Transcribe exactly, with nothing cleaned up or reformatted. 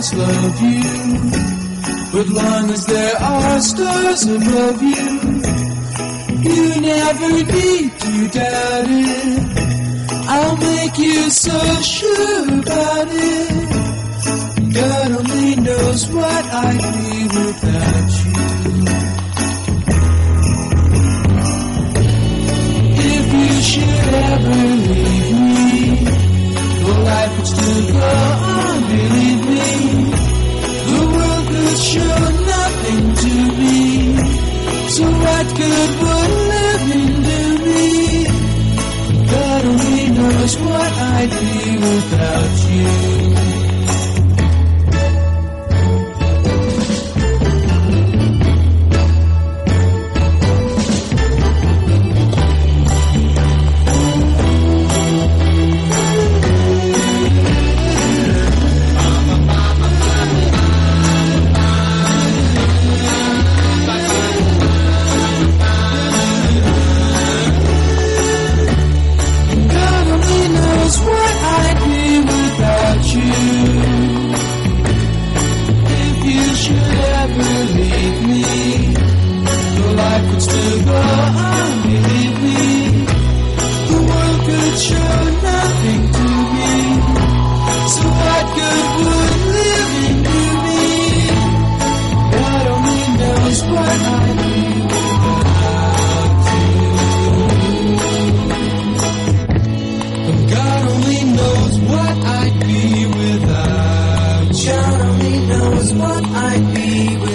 always love you, but long as there are stars above you, you never need to doubt it. I'll make you so sure about it. God only knows what I'd be without you. If you should ever leave me, the life would still go on, believe me. The world could show nothing to me, so what good would living do me? God only knows what I'd be without you. What I'd be